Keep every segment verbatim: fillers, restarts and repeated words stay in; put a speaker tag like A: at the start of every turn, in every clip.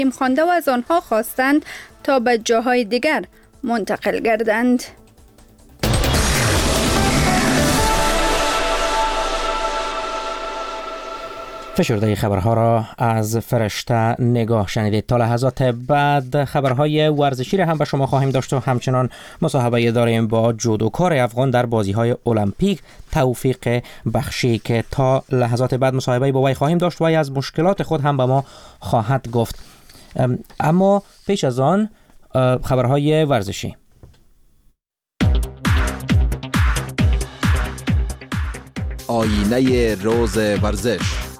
A: تعلیم خوانده و از آنها خواستند تا به جاهای دیگر منتقل گردند.
B: فشرده خبرها را از فرشته نگاه شنیدید. تا لحظات بعد خبرهای ورزشی را هم به شما خواهیم داشت و همچنان مصاحبه داریم با جودوکار افغان در بازی‌های المپیک توفیق بخشی که تا لحظات بعد مصاحبه با وی خواهیم داشت و وی از مشکلات خود هم به ما خواهد گفت. اما پیش از آن خبرهای ورزشی.
C: آینه روز ورزش.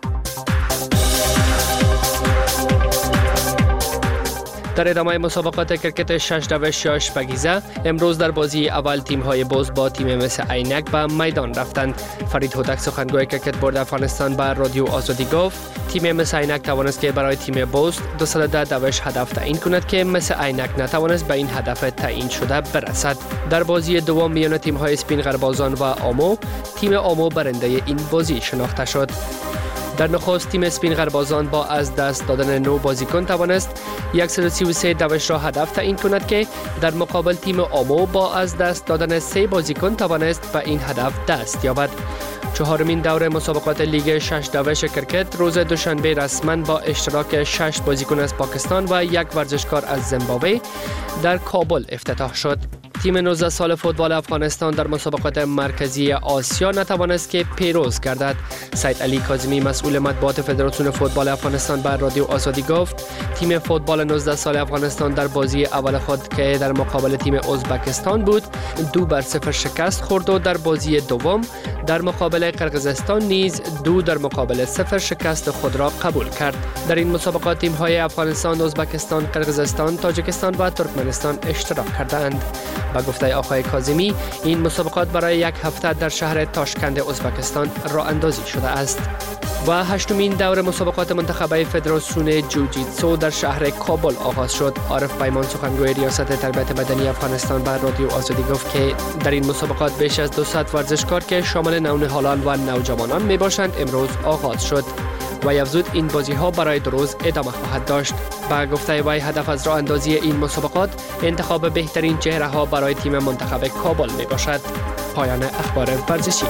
D: در ادامه مسابقات کرکت شش دوش یا اشپگیزه امروز در بازی اول تیم‌های بوز با تیم مثل عینک به میدان رفتند. فرید هوتک سخنگوی کرکت بورد افغانستان به رادیو آزادی گفت تیم مثل عینک توانست که برای تیم بوز دویست و ده دوش هدف تعیین کند که مثل عینک نتوانست به این هدف تعیین شده برسد. در بازی دوم میان تیم‌های اسپین غربازان و آمو تیم آمو برنده این بازی شناخته شد. در نخست تیم اسپین غربازان با از دست دادن نو بازیکن توانست صد و سی و سه دوش را هدف تعیین کند که در مقابل تیم آمو با از دست دادن سه بازیکن توانست به این هدف دست یابد. چهارمین دوره مسابقات لیگ شش دوش کرکت روز دوشنبه رسما با اشتراک شش بازیکن از پاکستان و یک ورزشکار از زیمبابوه در کابل افتتاح شد. تیم نوزده سال فوتبال افغانستان در مسابقات مرکزی آسیا نتوانست که پیروز گردد. سید علی کاظمی مسئول مطبوعات فدراسیون فوتبال افغانستان بر رادیو آزادی گفت تیم فوتبال نوزده سال افغانستان در بازی اول خود که در مقابل تیم ازبکستان بود دو بر صفر شکست خورد و در بازی دوم در مقابل قرقیزستان نیز دو در مقابل صفر شکست خود را قبول کرد. در این مسابقات تیم‌های افغانستان، ازبکستان، قرقیزستان، تاجیکستان و ترکمنستان اشتراک کردند. با گفته آقای کاظمی این مسابقات برای یک هفته در شهر تاشکند ازبکستان راه اندازی شده است. و هشتمین دور مسابقات منتخبه فدراسیون جوجیتسو در شهر کابل آغاز شد. عارف پیمان سخنگوی ریاست تربیت بدنی افغانستان بر رادیو آزادی گفت که در این مسابقات بیش از دویست ورزشکار که شامل نونهالان و نوجوانان می باشند امروز آغاز شد و افزود این بازی ها برای دو روز ادامه خواهد داشت. با گفته وی هدف از راه اندازی این مسابقات انتخاب بهترین چهره ها برای تیم منتخب کابل می باشد. پایان اخبار ورزشی.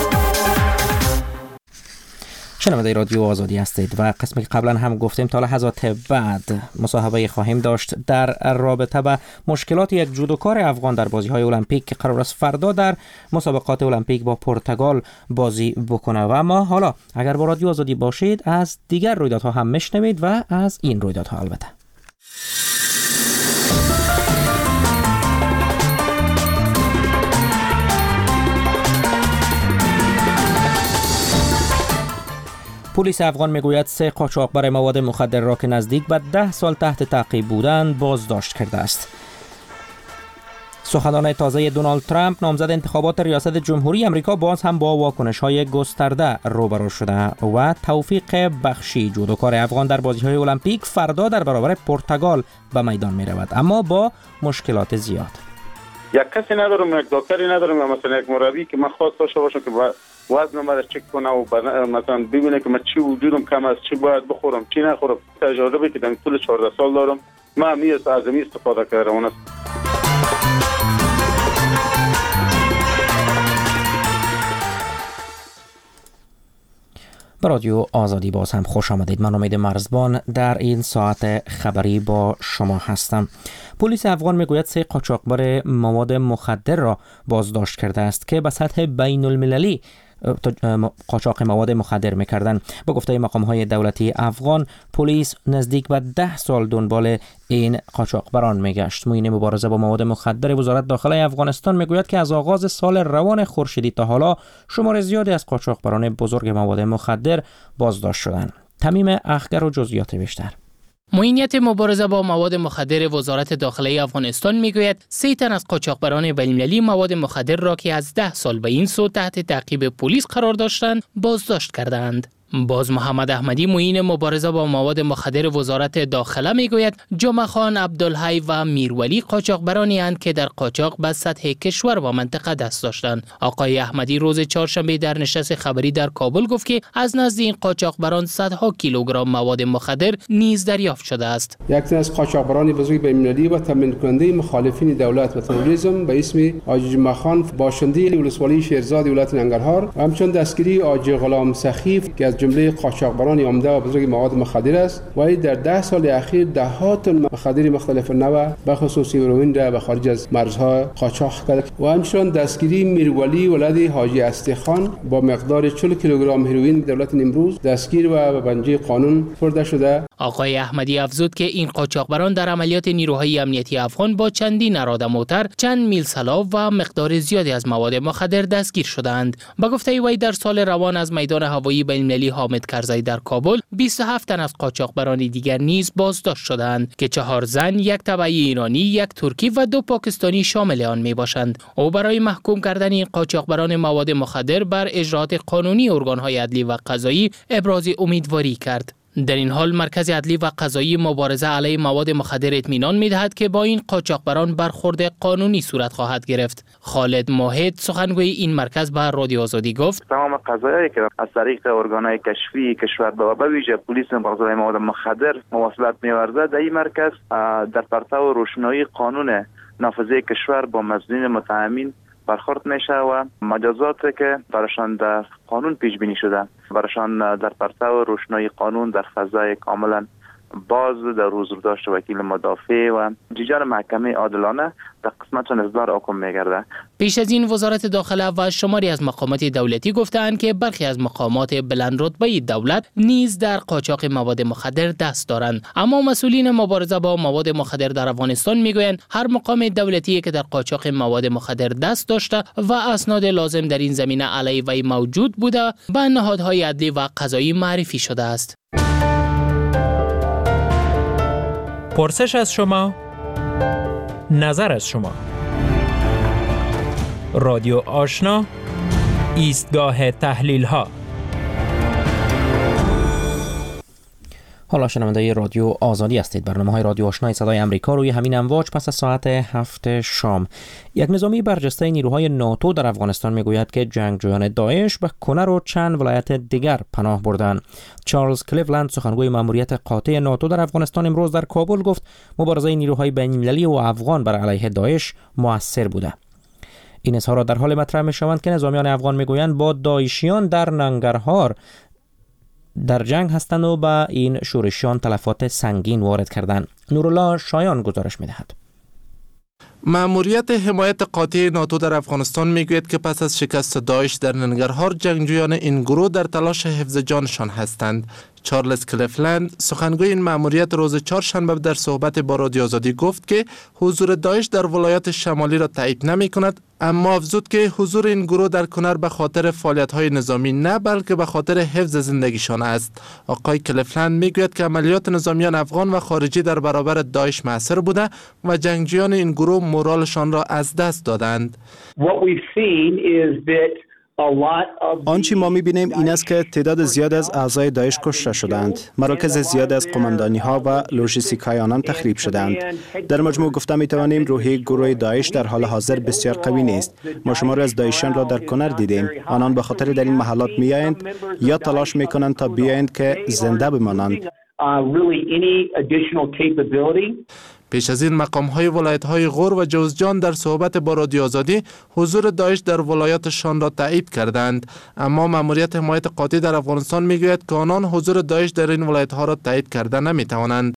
B: شنونده رادیو آزادی هستید و قسمی که قبلا هم گفتیم تا لحظات بعد مصاحبه خواهیم داشت در رابطه با مشکلات یک جودوکار افغان در بازی‌های المپیک که قرار است فردا در مسابقات المپیک با پرتغال بازی بکنه. و اما حالا اگر با رادیو آزادی باشید از دیگر رویدادها هم میشنوید و از این رویدادها البته. پلیس افغان میگوید سه قاچاقبر مواد مخدر را که نزدیک به ده سال تحت تعقیب بودند بازداشت کرده است. سخنان تازه دونالد ترامپ نامزد انتخابات ریاست جمهوری امریکا باز هم با واکنش‌های گسترده روبرو شده و توفیق بخشی جودوکار افغان در بازی‌های المپیک فردا در برابر پرتغال به میدان می‌رود، اما با مشکلات زیاد.
E: یک کسی ندارم، یک دکتری ندارم، مثلا یک مربی که من خواست داشته باشم که وزن ما را چک کنه و مثلا ببینه که من چی وجودم کم است، چی باید بخورم، چی نخورم. تجربه که در طول چهارده سال دارم، من همیشه از این استفاده کردم. است
B: به رادیو آزادی باز هم خوش آمدید. من امید مرزبان در این ساعت خبری با شما هستم. پلیس افغان میگوید سه قاچاقبر مواد مخدر را بازداشت کرده است که به سطح بین المللی قاچاق مواد مخدر میکردند. با گفته مقام‌های دولتی افغان، پلیس نزدیک به ده سال دنبال این قاچاقبران میگشت. معین مبارزه با مواد مخدر وزارت داخله افغانستان میگوید که از آغاز سال روان خورشیدی تا حالا شمار زیادی از قاچاقبران بزرگ مواد مخدر بازداشت شدند. تمیم اخگر و جزئیات بیشتر.
F: معینیت مبارزه با مواد مخدر وزارت داخله افغانستان میگوید سه تن از قاچاقبران بین‌المللی مواد مخدر را که از ده سال به این سو تحت تعقیب پلیس قرار داشتند بازداشت کردند. باز محمد احمدی معین مبارزه با مواد مخدر وزارت داخله میگوید جمعه خان، عبدالحی و میرولی قاچاقبرانی اند که در قاچاق به سطح کشور و منطقه دست داشتند. آقای احمدی روز چهارشنبه در نشست خبری در کابل گفت که از نزد این قاچاقبران صدها کیلوگرم مواد مخدر نیز دریافت شده است.
C: یک تن از قاچاقبران بزرگ بین‌المللی و تامین کننده مخالفین دولت و تروریسم به اسم حاجی جمعه خان، باشنده ولسوالی شیرزاد ولایت ننگرهار، و همچنین دستگیری حاجی غلام سخیف که از جمله قاچاقبران عمده و بزرگ مواد مخدر است و این در ده سال اخیر ده ها تن مخدر مختلف نوع به خصوص هروئین را به خارج از مرزها قاچاق کرد و همچنین دستگیری میرولی ولد حاجی استخان با مقدار چهل کیلوگرم هروئین دولت نیمروز دستگیر و به پنجه قانون سپرده شده.
F: آقای احمدی افزود که این قاچاقبران در عملیات نیروهای امنیتی افغان با چندین اراده موتر، چند میل سلاح و مقدار زیادی از مواد مخدر دستگیر شدند. با گفته وی در سال روان از میدان هوایی بین‌المللی حامد کرزی در کابل بیست و هفت تن از قاچاقبران دیگر نیز بازداشت شدند که چهار زن، یک تبعی ایرانی، یک ترکی و دو پاکستانی شامل آن می باشند. او برای محکوم کردن این قاچاقبران مواد مخدر بر اجراءات قانونی ارگان‌های عدلی و قضایی ابراز امیدواری کرد. در این حال مرکز عدلی و قضایی مبارزه علیه مواد مخدر اطمینان می‌دهد که با این قاچاقبران برخورد قانونی صورت خواهد گرفت. خالد موحد سخنگوی این مرکز به رادیو آزادی گفت
G: تمام قضایایی که از طریق ارگان‌های کشفی کشور به ویژه پلیس مبارزه مواد مخدر مواصلت می‌ورزد، در این مرکز در پرتو روشنایی قانون نافذه کشور با مظنون متهمین برخورد میشه و مجازات که براشان در قانون پیش بینی شده براشان در پرتو روشنایی قانون در فضای کاملا باز در حضور داشت وکیل مدافع و جیجان محکمه عادلانه در قسمتشان اصدار حکم میگرده.
F: پیش از این وزارت داخله و شماری از مقامات دولتی گفتند که برخی از مقامات بلند رتبه دولت نیز در قاچاق مواد مخدر دست دارند، اما مسئولین مبارزه با مواد مخدر در افغانستان میگویند هر مقام دولتی که در قاچاق مواد مخدر دست داشته و اسناد لازم در این زمینه علیه وی موجود بوده به نهادهای عدلی و قضایی معرفی شده است.
H: پرسش از شما، نظر از شما. رادیو آشنا، ایستگاه تحلیل ها.
B: حالا شنونده رادیو آزادی هستید. برنامه‌های رادیو آشنای صدای امریکا روی همین امواج پس از ساعت هفت شام. یک نظامی برجسته نیروهای ناتو در افغانستان میگوید که جنگجویان داعش به کنر و چند ولایت دیگر پناه بردند. چارلز کلیولند سخنگوی ماموریت قاطع ناتو در افغانستان امروز در کابل گفت مبارزه نیروهای بین‌المللی و افغان بر علیه داعش مؤثر بوده. این اظهارات در حال مطرح می‌شوند که نظامیان افغان میگویند با داعشیان در ننگرهار در جنگ هستند و با این شورشیان تلفات سنگین وارد کردند. نورالله شایان گزارش می‌دهد.
I: ماموریت حمایت قاطع ناتو در افغانستان میگوید که پس از شکست داعش در ننگرهار جنگجویان این گروه در تلاش حفظ جانشان هستند. چارلز کلیولند سخنگوی این ماموریت روز چهارشنبه در صحبت با رادیو آزادی گفت که حضور داعش در ولایات شمالی را تایید نمی کند، اما افزود که حضور این گروه در کنر به خاطر فعالیت‌های نظامی نه بلکه به خاطر حفظ زندگیشان است. آقای کلیولند میگوید که عملیات نظامیان افغان و خارجی در برابر داعش مؤثر بوده و جنگجویان این گروه مورالشان را از دست دادند.
J: آنچه ما می‌بینیم این است که تعداد زیاد از اعضای داعش کشته شدند. مراکز زیاد از قماندانی‌ها و لوژیستیک‌های آنان تخریب شدند. در مجموع گفته می‌توانیم روحیه گروه داعش در حال حاضر بسیار قوی نیست. ما شماری از داعشیان را در کنر دیدیم. آنان به خاطر در این محلات می‌آیند یا تلاش می‌کنند تا بیایند که زنده بمانند.
I: پیش از این مقام‌های ولایت‌های غور و جوزجان در صحبت با رادیو آزادی حضور داعش در ولایاتشان را تایید کردند، اما ماموریت حمایت قاطع در افغانستان میگوید که آنان حضور داعش در این ولایت‌ها را تایید کرده نمی‌توانند.